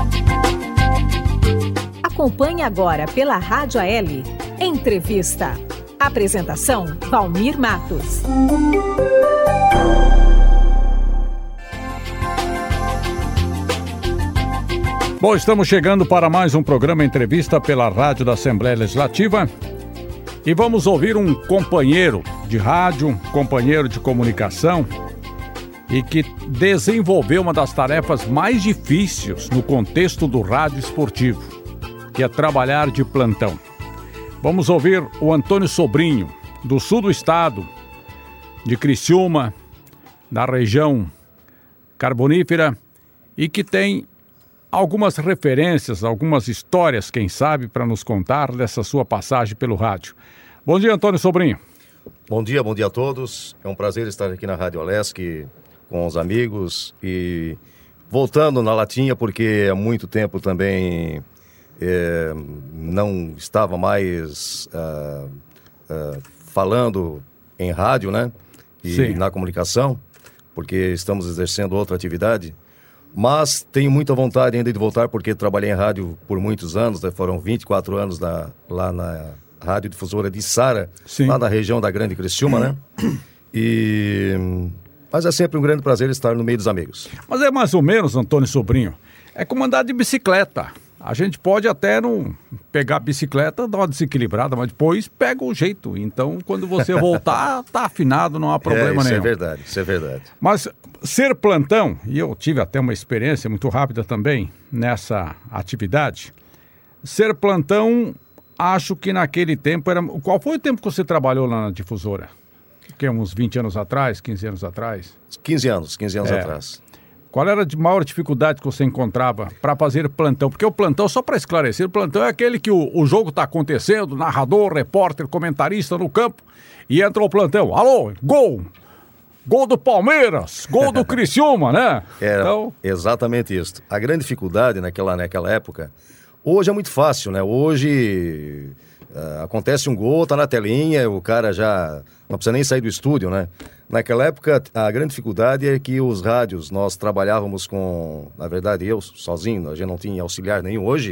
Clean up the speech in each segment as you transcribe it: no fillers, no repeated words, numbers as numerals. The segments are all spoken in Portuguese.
Acompanhe agora pela Rádio AL. Entrevista. Apresentação: Valmir Matos. Bom, estamos chegando para mais um programa Entrevista pela Rádio da Assembleia Legislativa e vamos ouvir um companheiro de rádio, companheiro de comunicação e que desenvolveu uma das tarefas mais difíceis no contexto do rádio esportivo, que é trabalhar de plantão. Vamos ouvir o Antônio Sobrinho, do sul do estado, de Criciúma, da região carbonífera, e que tem algumas referências, algumas histórias, quem sabe, para nos contar dessa sua passagem pelo rádio. Bom dia, Antônio Sobrinho. Bom dia a todos. É um prazer estar aqui na Rádio Alesc com os amigos e voltando na latinha, porque há muito tempo também não estava mais falando em rádio, né? E Sim. Na comunicação, porque estamos exercendo outra atividade. Mas tenho muita vontade ainda de voltar, porque trabalhei em rádio por muitos anos, né? Foram 24 anos lá na Rádio Difusora de Içara, lá na região da Grande Criciúma, né? Mas é sempre um grande prazer estar no meio dos amigos. Mas é mais ou menos, Antônio Sobrinho, é como andar de bicicleta. A gente pode até não pegar a bicicleta, dar uma desequilibrada, mas depois pega o jeito. Então, quando você voltar, tá afinado, não há problema nenhum. Isso é verdade. Mas ser plantão, e eu tive até uma experiência muito rápida também nessa atividade, ser plantão, acho que naquele tempo era... Qual foi o tempo que você trabalhou lá na Difusora? Que uns 20 anos atrás, 15 anos atrás? 15 anos atrás. Qual era a maior dificuldade que você encontrava para fazer plantão? Porque o plantão, só para esclarecer, o plantão é aquele que o jogo está acontecendo, narrador, repórter, comentarista no campo, e entra o plantão. Alô, gol! Gol do Palmeiras, gol do Criciúma, né? Então... Exatamente isso. A grande dificuldade naquela época, hoje é muito fácil, né? Hoje acontece um gol, tá na telinha, o cara já não precisa nem sair do estúdio, né? Naquela época, a grande dificuldade é que os rádios, nós trabalhávamos com, na verdade, eu sozinho, a gente não tinha auxiliar nenhum. Hoje,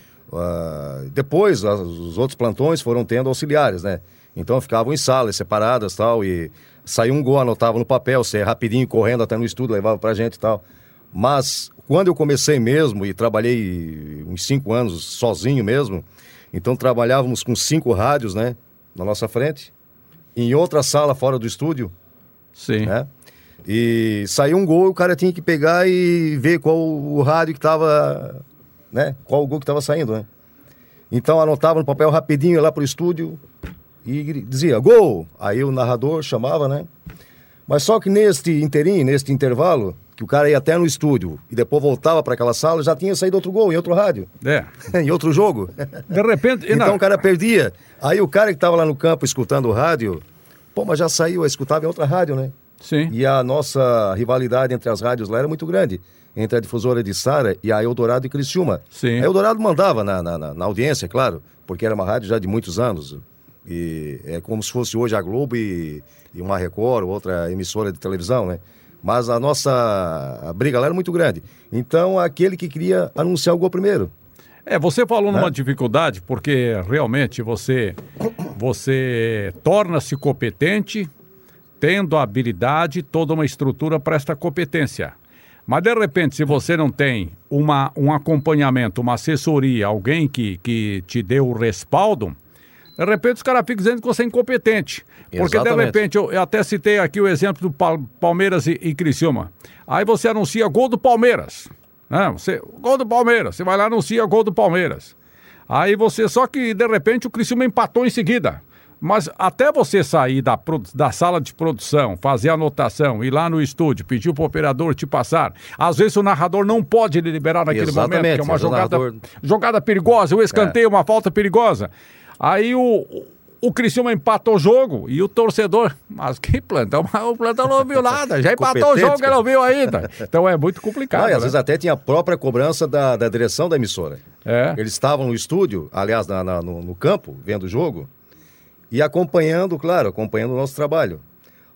depois, os outros plantões foram tendo auxiliares, né? Então, ficavam em salas separadas, tal, e saiu um gol, anotava no papel, você rapidinho, correndo até no estúdio, levava pra gente e tal. Mas, quando eu comecei mesmo, e trabalhei uns 5 anos sozinho mesmo, então trabalhávamos com 5 rádios, né, na nossa frente, em outra sala fora do estúdio. Sim. Né? E saiu um gol, o cara tinha que pegar e ver qual o rádio que estava, né? Qual o gol que estava saindo, né? Então anotava no papel rapidinho, ia lá pro estúdio e dizia, gol! Aí o narrador chamava, né? Mas só que neste intervalo, que o cara ia até no estúdio e depois voltava para aquela sala, já tinha saído outro gol em outro rádio. Em outro jogo. De repente... Então o cara perdia. Aí o cara que estava lá no campo escutando o rádio, mas já saiu, escutava em outra rádio, né? Sim. E a nossa rivalidade entre as rádios lá era muito grande, entre a Difusora de Içara e a Eldorado e Criciúma. Sim. A Eldorado mandava na audiência, claro, porque era uma rádio já de muitos anos. E é como se fosse hoje a Globo e uma Record, outra emissora de televisão, né? Mas a nossa briga lá era muito grande. Então, aquele que queria anunciar o gol primeiro. Você falou numa dificuldade, porque realmente você torna-se competente, tendo a habilidade, toda uma estrutura para esta competência. Mas, de repente, se você não tem um acompanhamento, uma assessoria, alguém que te dê o respaldo, de repente os caras ficam dizendo que você é incompetente. Porque, de repente, eu até citei aqui o exemplo do Palmeiras e Criciúma. Aí você anuncia gol do Palmeiras. Gol do Palmeiras, você vai lá e anuncia gol do Palmeiras. Aí só que de repente o Criciúma empatou em seguida. Mas até você sair da sala de produção, fazer a anotação, ir lá no estúdio, pedir pro operador te passar. Às vezes o narrador não pode lhe liberar naquele momento, que é uma jogada perigosa, o escanteio, uma falta perigosa. Aí o Criciúma empatou o jogo e o torcedor, mas que plantão? O plantão não ouviu nada, já empatou o jogo que ele não viu ainda. Então é muito complicado. Às vezes até tinha a própria cobrança da direção da emissora. Eles estavam no estúdio, aliás, no campo, vendo o jogo, e acompanhando o nosso trabalho.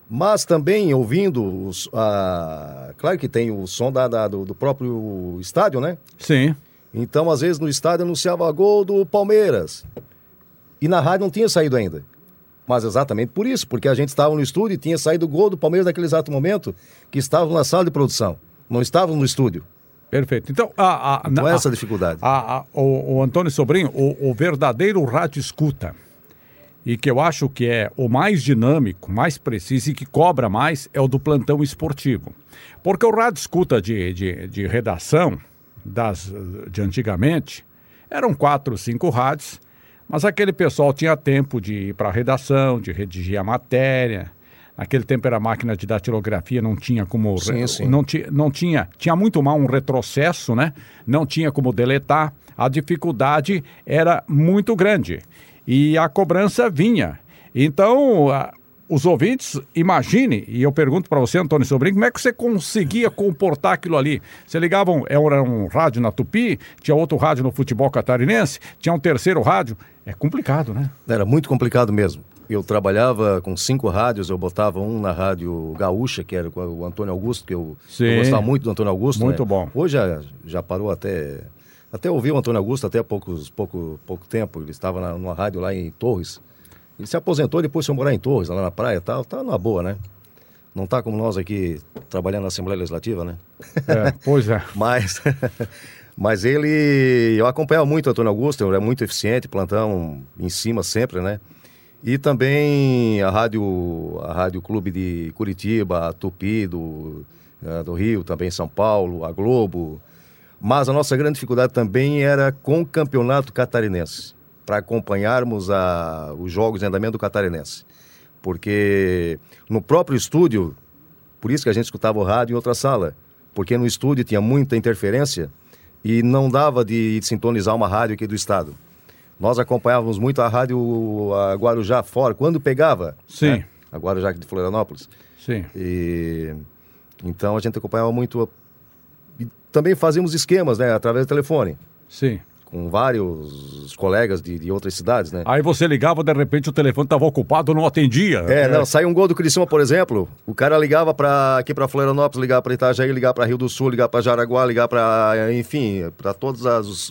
Mas também ouvindo, claro que tem o som do próprio estádio, né? Sim. Então, às vezes, no estádio anunciava gol do Palmeiras. E na rádio não tinha saído ainda. Mas exatamente por isso, porque a gente estava no estúdio e tinha saído o gol do Palmeiras naquele exato momento que estavam na sala de produção. Não estavam no estúdio. Perfeito. Então, essa dificuldade. O Antônio Sobrinho, o verdadeiro rádio escuta, e que eu acho que é o mais dinâmico, mais preciso e que cobra mais, é o do plantão esportivo. Porque o rádio escuta de redação, de antigamente, eram 4, 5 rádios, mas aquele pessoal tinha tempo de ir para a redação, de redigir a matéria. Naquele tempo era máquina de datilografia, não tinha como... Sim. Não tinha muito mal um retrocesso, né? Não tinha como deletar. A dificuldade era muito grande. E a cobrança vinha. Então, os ouvintes, imagine, e eu pergunto para você, Antônio Sobrinho, como é que você conseguia comportar aquilo ali? Você ligava, era um rádio na Tupi, tinha outro rádio no futebol catarinense, tinha um terceiro rádio. É complicado, né? Era muito complicado mesmo. Eu trabalhava com 5 rádios, eu botava um na Rádio Gaúcha, que era com o Antônio Augusto, que eu gostava muito do Antônio Augusto. Muito né? bom. Hoje já parou até ouvi o Antônio Augusto até há pouco tempo. Ele estava numa rádio lá em Torres. Ele se aposentou, depois foi morar em Torres, lá na praia e tal. Tá numa boa, né? Não tá como nós aqui, trabalhando na Assembleia Legislativa, né? Pois é. Mas eu acompanhava muito o Antônio Augusto, ele é muito eficiente, plantão em cima sempre, né? E também a Rádio Clube de Curitiba, a Tupi do Rio, também São Paulo, a Globo. Mas a nossa grande dificuldade também era com o campeonato catarinense, para acompanharmos os jogos em andamento do catarinense. Porque no próprio estúdio, por isso que a gente escutava o rádio em outra sala, porque no estúdio tinha muita interferência e não dava de sintonizar uma rádio aqui do estado. Nós acompanhávamos muito a rádio Guarujá fora, quando pegava. Sim. Né? A Guarujá de Florianópolis. Sim. Então a gente acompanhava muito. E também fazíamos esquemas, né, através do telefone. Sim. Com vários colegas de outras cidades, né? Aí você ligava, de repente o telefone estava ocupado, não atendia. Não, saiu um gol do Criciúma, por exemplo, o cara ligava aqui para Florianópolis, ligava para Itajaí, ligava para Rio do Sul, ligava para Jaraguá, ligava para, enfim, para todas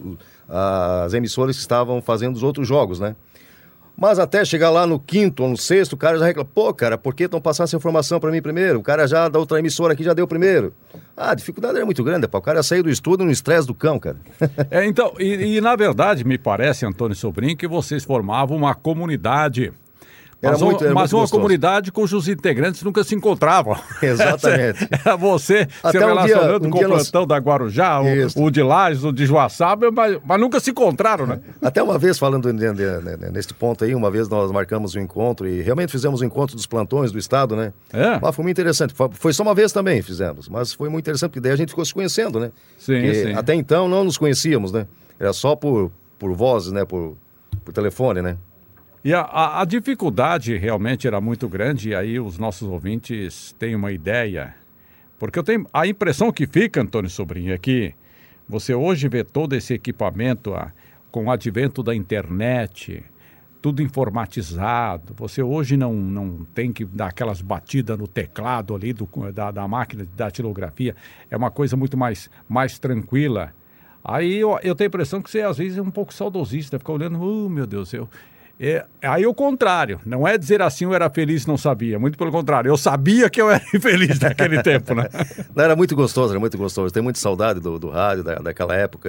as emissoras que estavam fazendo os outros jogos, né? Mas até chegar lá no 5º ou no 6º, o cara já reclama, pô, cara, por que estão passando essa informação para mim primeiro? O cara já da outra emissora aqui já deu primeiro. A dificuldade era muito grande, pá. O cara saiu do estúdio no estresse do cão, cara. Então, na verdade, me parece, Antônio Sobrinho, que vocês formavam uma comunidade... Mas uma comunidade cujos integrantes nunca se encontravam. Exatamente. Era você até se relacionando com o plantão da Guarujá, o de Lages, o de Joaçaba, mas nunca se encontraram, né? Até uma vez, falando nesse ponto aí, uma vez nós marcamos um encontro e realmente fizemos um encontro dos plantões do estado, né? Mas foi muito interessante. Foi só uma vez também fizemos, mas foi muito interessante, porque daí a gente ficou se conhecendo, né? Sim. Até então não nos conhecíamos, né? Era só por vozes, né? Por telefone, né? E a dificuldade realmente era muito grande, e aí os nossos ouvintes têm uma ideia. Porque eu tenho a impressão que fica, Antônio Sobrinho, é que você hoje vê todo esse equipamento com o advento da internet, tudo informatizado. Você hoje não tem que dar aquelas batidas no teclado ali da máquina de datilografia. É uma coisa muito mais tranquila. Aí eu tenho a impressão que você às vezes é um pouco saudosista, fica olhando, meu Deus do céu. Aí o contrário, não é dizer assim eu era feliz e não sabia, muito pelo contrário, eu sabia que eu era infeliz naquele tempo, né? Não, era muito gostoso, tenho muita saudade do rádio, daquela época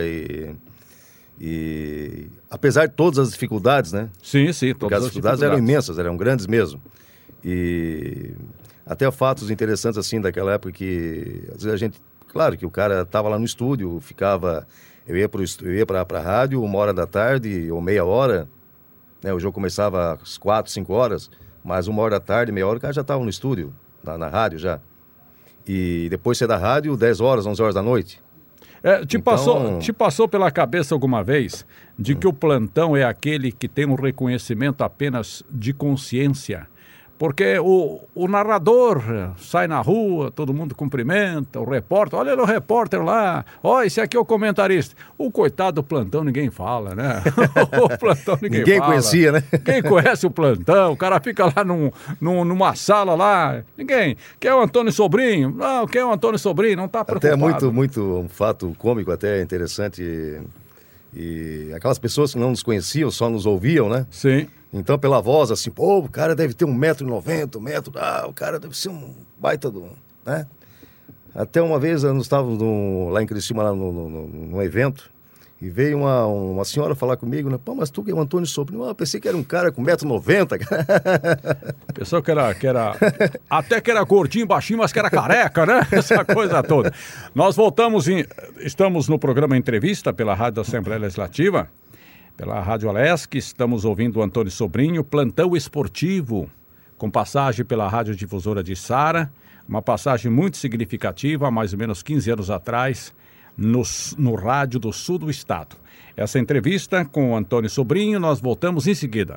e apesar de todas as dificuldades, né? Sim, porque as dificuldades eram imensas, eram grandes mesmo, e até fatos interessantes assim daquela época que às vezes a gente, claro que o cara estava lá no estúdio, eu ia para a rádio 1h da tarde ou meia hora, né, o jogo começava às 4, 5 horas, mas 1h da tarde, meia hora, o cara já estava no estúdio, na rádio já. E depois você da rádio, 10 horas, 11 horas da noite. Te passou pela cabeça alguma vez de que o plantão é aquele que tem um reconhecimento apenas de consciência? Porque o narrador sai na rua, todo mundo cumprimenta, o repórter, olha o repórter lá, esse aqui é o comentarista. O coitado do plantão ninguém fala, né? O plantão ninguém fala. Conhecia, né? Quem conhece o plantão? O cara fica lá numa sala lá, ninguém. Quem é o Antônio Sobrinho? Não, quem é o Antônio Sobrinho? Não está preocupado. Até muito um fato cômico, até interessante. E aquelas pessoas que não nos conheciam, só nos ouviam, né? Sim. Então, pela voz, assim, pô, o cara deve ter 1,90 m, o cara deve ser um baita do... né? Até uma vez, nós estávamos lá em Criciúma, lá num evento, e veio uma senhora falar comigo, né? Pô, mas tu que é o Antônio Sobrinho? Eu pensei que era um cara com 1,90 m. Pensou que era... Até que era gordinho, baixinho, mas que era careca, né? Essa coisa toda. Nós estamos no programa Entrevista pela Rádio da Assembleia Legislativa, pela Rádio Alesc, estamos ouvindo o Antônio Sobrinho, plantão esportivo, com passagem pela Rádio Difusora de Sara, uma passagem muito significativa, há mais ou menos 15 anos atrás, no rádio do sul do estado. Essa entrevista com o Antônio Sobrinho, nós voltamos em seguida.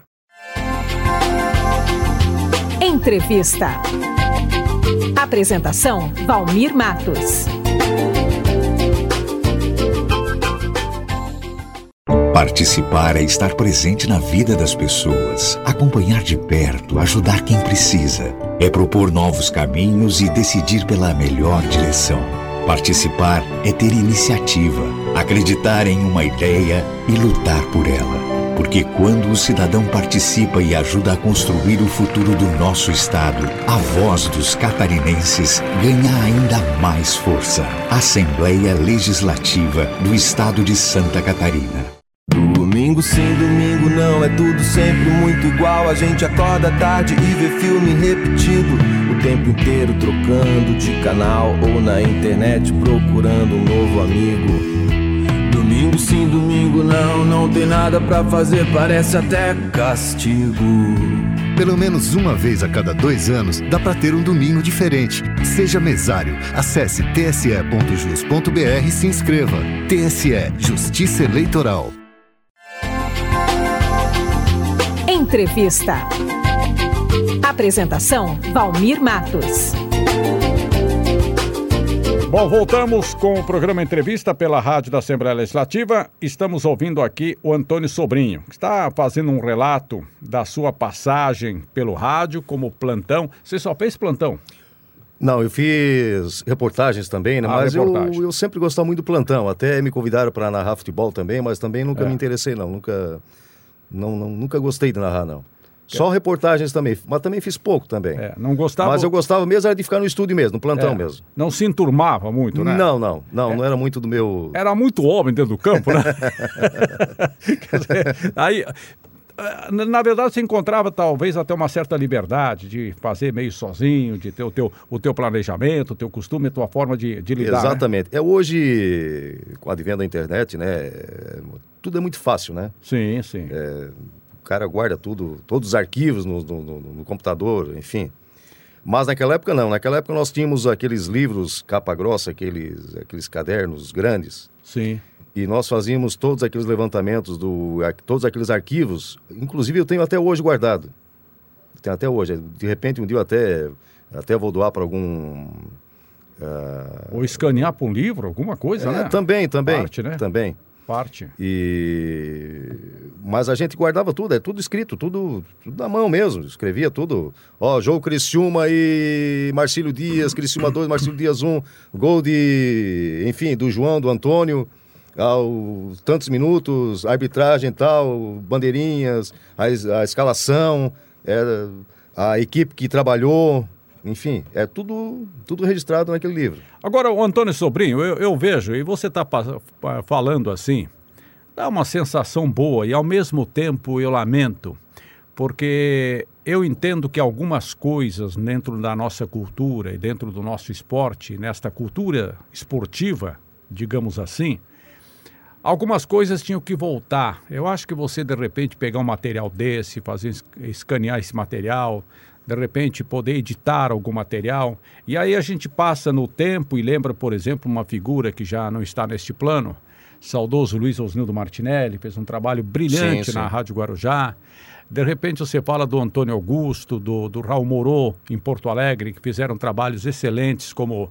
Entrevista. Apresentação, Valmir Matos. Participar é estar presente na vida das pessoas, acompanhar de perto, ajudar quem precisa. É propor novos caminhos e decidir pela melhor direção. Participar é ter iniciativa, acreditar em uma ideia e lutar por ela. Porque quando o cidadão participa e ajuda a construir o futuro do nosso estado, a voz dos catarinenses ganha ainda mais força. Assembleia Legislativa do Estado de Santa Catarina. Domingo sim, domingo não, é tudo sempre muito igual. A gente acorda tarde e vê filme repetido o tempo inteiro, trocando de canal ou na internet procurando um novo amigo. Domingo sim, domingo não, não tem nada pra fazer, parece até castigo. Pelo menos uma vez a cada 2 anos dá pra ter um domingo diferente. Seja mesário. Acesse tse.jus.br e se inscreva. TSE, Justiça Eleitoral. Entrevista. Apresentação, Valmir Matos. Bom, voltamos com o programa Entrevista pela Rádio da Assembleia Legislativa. Estamos ouvindo aqui o Antônio Sobrinho, que está fazendo um relato da sua passagem pelo rádio como plantão. Você só fez plantão? Não, eu fiz reportagens também, né? Mas eu sempre gostava muito do plantão. Até me convidaram para narrar futebol também, mas também nunca me interessei, não. Nunca gostei de narrar, não. Só reportagens também, mas também fiz pouco também. Não gostava... Mas eu gostava mesmo era de ficar no estúdio mesmo, no plantão mesmo. Não se enturmava muito, né? Não era muito do meu... Era muito homem dentro do campo, né? Quer dizer, aí... Na verdade, você encontrava talvez até uma certa liberdade de fazer meio sozinho, de ter o teu planejamento, o teu costume, a tua forma de lidar. Exatamente. Né? Hoje, com o advento da internet, né, tudo é muito fácil, né? Sim. O cara guarda tudo, todos os arquivos no computador, enfim. Mas naquela época não. Naquela época nós tínhamos aqueles livros capa grossa, aqueles cadernos grandes. Sim. E nós fazíamos todos aqueles levantamentos, todos aqueles arquivos. Inclusive eu tenho até hoje guardado. Tenho até hoje. De repente um dia eu até vou doar para algum... Ou escanear para um livro, alguma coisa, né? Também. Parte, né? Também. Parte. Mas a gente guardava tudo, é tudo escrito, tudo na mão mesmo. Escrevia tudo. Jogo Criciúma e Marcílio Dias, Criciúma 2, Marcílio Dias 1, gol do João, do Antônio... tantos minutos, arbitragem e tal, bandeirinhas, a escalação, a equipe que trabalhou, enfim, é tudo registrado naquele livro. Agora, o Antônio Sobrinho, eu vejo, e você está falando assim, dá uma sensação boa e ao mesmo tempo eu lamento, porque eu entendo que algumas coisas dentro da nossa cultura e dentro do nosso esporte, nesta cultura esportiva, digamos assim, algumas coisas tinham que voltar. Eu acho que você, de repente, pegar um material desse, escanear esse material, de repente poder editar algum material. E aí a gente passa no tempo e lembra, por exemplo, uma figura que já não está neste plano, saudoso Luiz Osnildo Martinelli, fez um trabalho brilhante na Rádio Guarujá. De repente você fala do Antônio Augusto, do Raul Morô, em Porto Alegre, que fizeram trabalhos excelentes como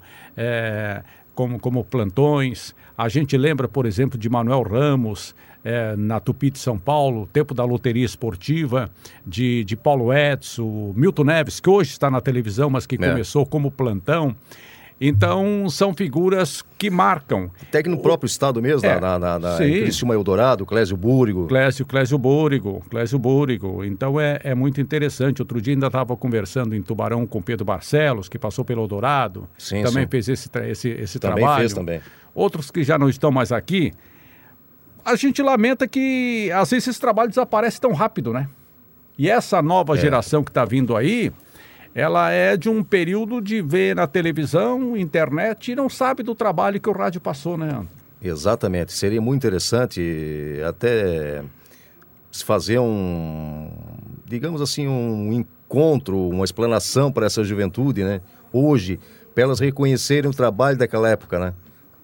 plantões. A gente lembra, por exemplo, de Manuel Ramos, na Tupi de São Paulo, tempo da loteria esportiva, de Paulo Edson, Milton Neves, que hoje está na televisão, mas que começou como plantão. Então, são figuras que marcam. Até que no próprio estado mesmo, em Criciúma Eldorado, Clésio Búrigo. Clésio Búrigo. Então, é muito interessante. Outro dia ainda estava conversando em Tubarão com Pedro Barcelos, que passou pelo Eldorado. Também fez esse também trabalho. Fez também. Outros que já não estão mais aqui. A gente lamenta que, às vezes, esses trabalhos desaparecem tão rápido, né? E essa nova geração que está vindo aí, ela é de um período de ver na televisão, internet, e não sabe do trabalho que o rádio passou, né? Exatamente. Seria muito interessante até se fazer digamos assim, um encontro, uma explanação para essa juventude, né? Hoje, para elas reconhecerem o trabalho daquela época, né?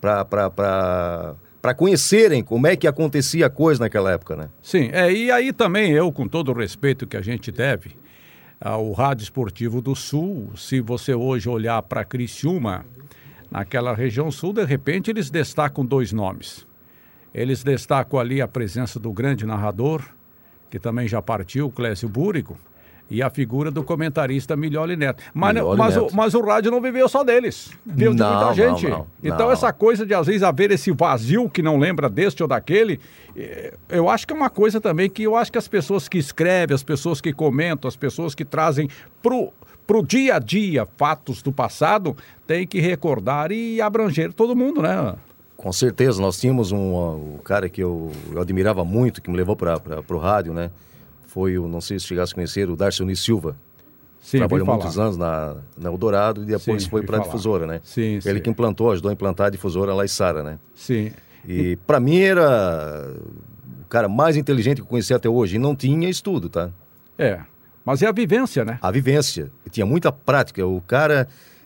Para conhecerem como é que acontecia a coisa naquela época, né? Sim, e aí também eu, com todo o respeito que a gente deve ao Rádio Esportivo do Sul, se você hoje olhar para Criciúma, naquela região sul, de repente eles destacam 2 nomes. Eles destacam ali a presença do grande narrador, que também já partiu, Clésio Búrigo, e a figura do comentarista Milioli Neto. Mas o rádio não viveu só deles, viveu de muita gente. Então essa coisa de às vezes haver esse vazio que não lembra deste ou daquele, eu acho que é uma coisa também que eu acho que as pessoas que escrevem, as pessoas que comentam, as pessoas que trazem pro dia a dia fatos do passado, tem que recordar e abranger todo mundo, né? Com certeza, nós tínhamos um cara que eu admirava muito, que me levou para o rádio, né? Foi não sei se chegasse a conhecer, o Darcioni Silva. Sim, trabalhou muitos anos na Eldorado e depois foi para a difusora, né? Sim, ele que ajudou a implantar a difusora lá em Sara, né? Sim. E para mim era o cara mais inteligente que eu conheci até hoje. E não tinha estudo, tá? Mas é a vivência, né? A vivência. E tinha muita prática. O cara,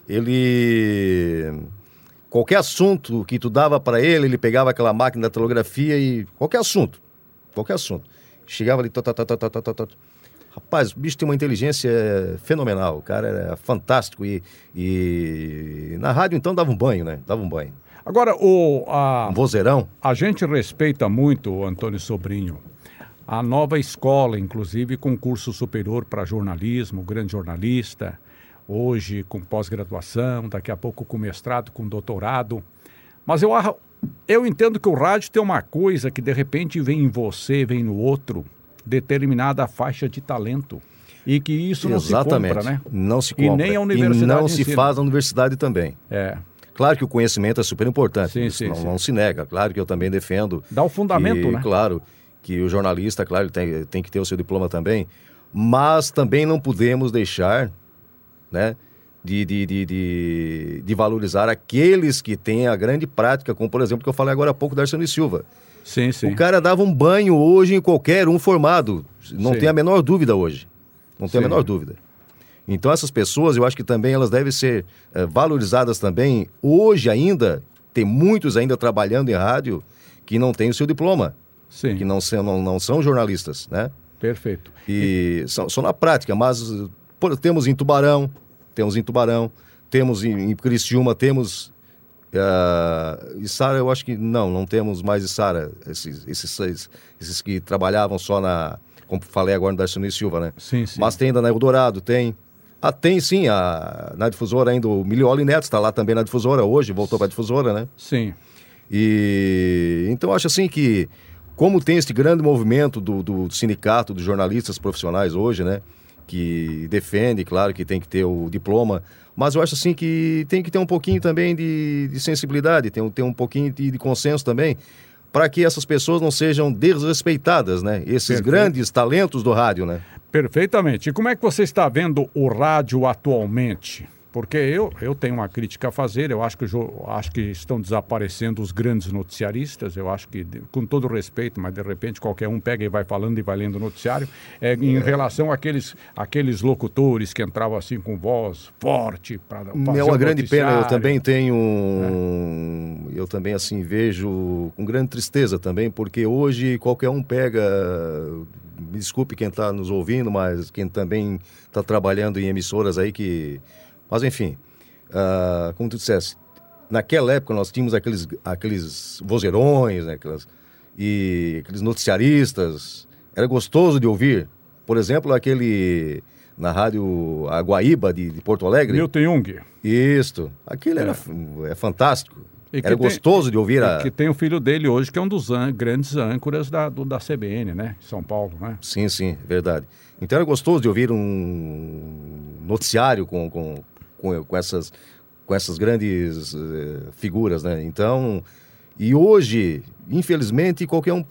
qualquer assunto que tu dava para ele pegava aquela máquina da telegrafia e... Qualquer assunto. Chegava ali... Rapaz, o bicho tem uma inteligência fenomenal. O cara era fantástico. E na rádio, então, dava um banho, né? Agora, um vozeirão. A gente respeita muito, Antônio Sobrinho, a nova escola, inclusive com curso superior para jornalismo, grande jornalista, hoje com pós-graduação, daqui a pouco com mestrado, com doutorado. Mas eu entendo que o rádio tem uma coisa que de repente vem em você, vem no outro, determinada faixa de talento. E que isso não se compra, né? Não se compra. E nem a universidade e não se faz na universidade também. Claro que o conhecimento é super importante, não se nega. Claro que eu também defendo. Dá o fundamento, né? Claro, que o jornalista, claro, tem que ter o seu diploma também, mas também não podemos deixar, né, de valorizar aqueles que têm a grande prática, como por exemplo, que eu falei agora há pouco da Darcioni Silva. Sim. O cara dava um banho hoje em qualquer um formado, não tem a menor dúvida hoje. Não tem a menor dúvida. Então essas pessoas, eu acho que também elas devem ser valorizadas também. Hoje ainda, tem muitos ainda trabalhando em rádio que não têm o seu diploma. Sim. Que não são jornalistas, né? Perfeito. E são na prática, mas temos em Tubarão, temos em Criciúma, temos... Sara, eu acho que não temos mais Sara, esses que trabalhavam só como falei agora no Darcioni Silva, né? Sim. Mas tem ainda na Eldorado, tem sim, na difusora ainda o Milioli Neto está lá também na difusora hoje, voltou para a difusora, né? Sim. E então acho assim que, como tem este grande movimento do sindicato dos jornalistas profissionais hoje, né? Que defende, claro, que tem que ter o diploma, mas eu acho assim que tem que ter um pouquinho também de sensibilidade, tem um pouquinho de consenso também, para que essas pessoas não sejam desrespeitadas, né? Esses grandes talentos do rádio, né? Perfeitamente. E como é que você está vendo o rádio atualmente? Porque eu tenho uma crítica a fazer, eu acho que estão desaparecendo os grandes noticiaristas, eu acho que, com todo respeito, mas de repente qualquer um pega e vai falando e vai lendo o noticiário, em relação àqueles locutores que entravam assim com voz forte para fazer É uma grande noticiário. pena, eu também tenho, eu também assim vejo com grande tristeza também, porque hoje qualquer um pega, me desculpe quem está nos ouvindo, mas quem também está trabalhando em emissoras aí que... Mas, enfim, como tu disseste, naquela época nós tínhamos aqueles vozeirões, né, aqueles noticiaristas. Era gostoso de ouvir. Por exemplo, aquele na rádio Aguaíba de Porto Alegre. Milton Jung. Isso. Aquilo é fantástico. Era gostoso de ouvir. Que tem o filho dele hoje, que é um dos grandes âncoras da CBN, né? São Paulo, né? Sim, verdade. Então era gostoso de ouvir um noticiário com essas grandes figuras, né? Então, e hoje, infelizmente, qualquer um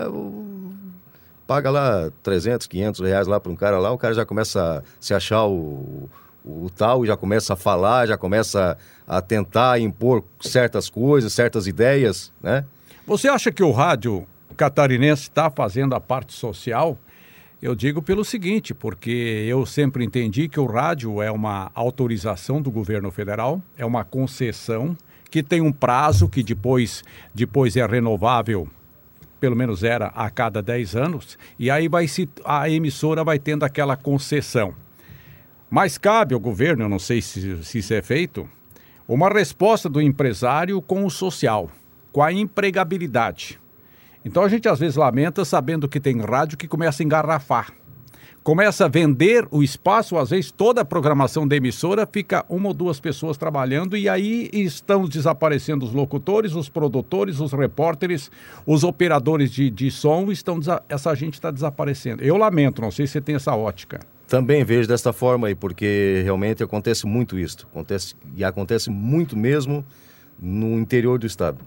paga lá 300, 500 reais lá para um cara lá, o cara já começa a se achar o tal, já começa a falar, já começa a tentar impor certas coisas, certas ideias, né? Você acha que o rádio catarinense está fazendo a parte social? Eu digo pelo seguinte, porque eu sempre entendi que o rádio é uma autorização do governo federal, é uma concessão que tem um prazo que depois é renovável, pelo menos era a cada 10 anos, e aí a emissora vai tendo aquela concessão. Mas cabe ao governo, eu não sei se isso é feito, uma resposta do empresário com o social, com a empregabilidade. Então a gente às vezes lamenta sabendo que tem rádio que começa a engarrafar. Começa a vender o espaço, às vezes toda a programação da emissora fica uma ou duas pessoas trabalhando e aí estão desaparecendo os locutores, os produtores, os repórteres, os operadores de som, essa gente está desaparecendo. Eu lamento, não sei se você tem essa ótica. Também vejo desta forma aí, porque realmente acontece muito isso. Acontece muito mesmo no interior do estado.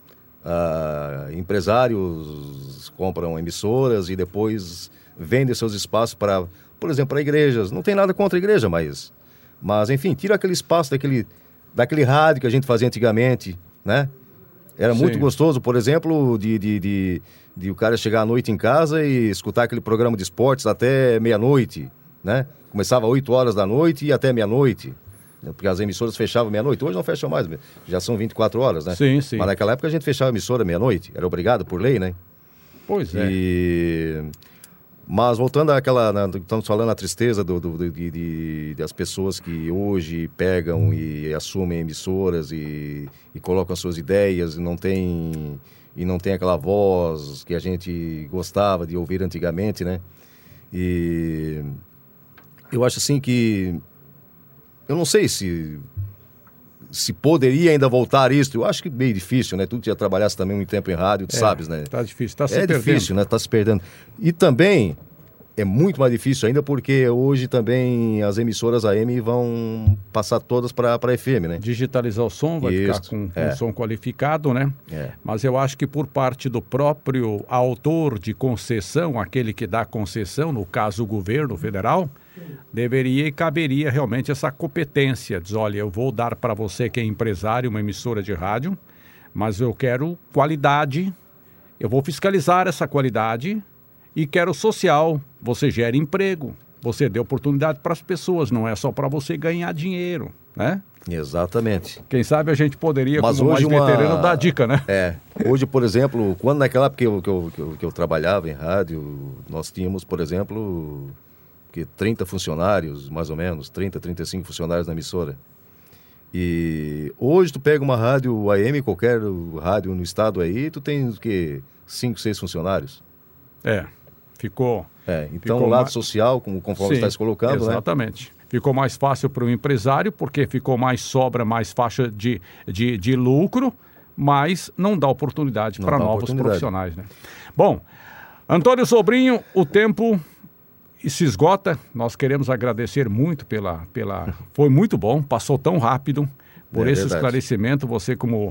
Empresários compram emissoras e depois vendem seus espaços para, por exemplo, para igrejas. Não tem nada contra a igreja, mas enfim, tira aquele espaço daquele rádio que a gente fazia antigamente, né? Era muito gostoso, por exemplo, de o cara chegar à noite em casa e escutar aquele programa de esportes até meia-noite, né? Começava às 8 horas da noite e até meia-noite. Porque as emissoras fechavam meia-noite. Hoje não fecham mais, já são 24 horas, né? Sim. Mas naquela época a gente fechava a emissora meia-noite. Era obrigado por lei, né? Pois é. Mas voltando estamos falando a tristeza das pessoas que hoje pegam e assumem emissoras e colocam as suas ideias e não tem aquela voz que a gente gostava de ouvir antigamente, né? E eu acho assim que eu não sei se poderia ainda voltar isso. Eu acho que meio difícil, né? Tu já trabalhasse também muito tempo em rádio, tu sabes, né? Tá difícil, tá se perdendo. É difícil, né? Tá se perdendo. E também é muito mais difícil ainda porque hoje também as emissoras AM vão passar todas para FM, né? Digitalizar o som, vai ficar com um som qualificado, né? Mas eu acho que por parte do próprio autor de concessão, aquele que dá concessão, no caso o governo federal, deveria e caberia realmente essa competência. Diz, olha, eu vou dar para você que é empresário uma emissora de rádio, mas eu quero qualidade, eu vou fiscalizar essa qualidade e quero social. Você gera emprego, você dê oportunidade para as pessoas, não é só para você ganhar dinheiro, né? Exatamente. Quem sabe a gente poderia, mas como hoje mais veterano, dar dica, né? Hoje, por exemplo, quando naquela época que eu trabalhava em rádio, nós tínhamos, por exemplo, 30 funcionários, mais ou menos, 30, 35 funcionários na emissora. E hoje tu pega uma rádio AM, qualquer rádio no estado aí, tu tem o quê? 5, 6 funcionários. Ficou... então o lado social, conforme você está se colocando, exatamente. Né? Ficou mais fácil para o empresário, porque ficou mais sobra, mais faixa de lucro, mas não dá oportunidade para novos profissionais, né? Bom, Antônio Sobrinho, o tempo se esgota. Nós queremos agradecer muito Foi muito bom, passou tão rápido por esse esclarecimento. Você como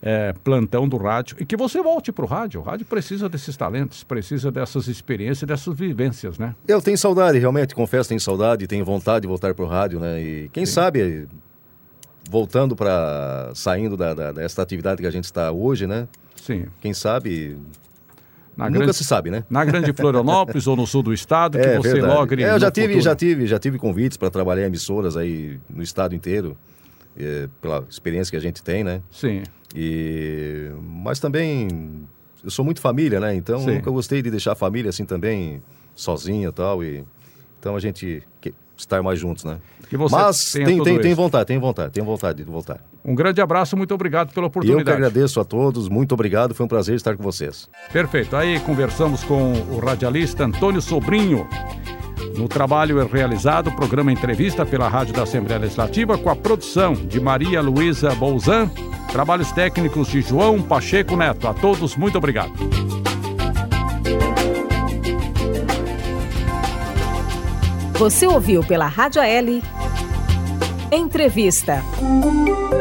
plantão do rádio e que você volte para o rádio. O rádio precisa desses talentos, precisa dessas experiências, dessas vivências, né? Eu tenho saudade, realmente, confesso, tenho saudade, tenho vontade de voltar para o rádio, né? E quem sabe, voltando saindo dessa atividade que a gente está hoje, né? Sim. Quem sabe... Nunca se sabe, né? Na Grande Florianópolis ou no sul do estado, que você verdade. logre Eu já tive convites para trabalhar em emissoras aí no estado inteiro, pela experiência que a gente tem, né? Sim. Mas também, eu sou muito família, né? Então, nunca gostei de deixar a família assim também, sozinha e tal. Então, a gente estar mais juntos, né? Mas tem vontade de voltar. Um grande abraço, muito obrigado pela oportunidade. Eu que agradeço a todos, muito obrigado, foi um prazer estar com vocês. Perfeito, aí conversamos com o radialista Antônio Sobrinho. No trabalho realizado, o programa Entrevista pela Rádio da Assembleia Legislativa, com a produção de Maria Luísa Bolzan, trabalhos técnicos de João Pacheco Neto. A todos, muito obrigado. Você ouviu pela Rádio AL Entrevista.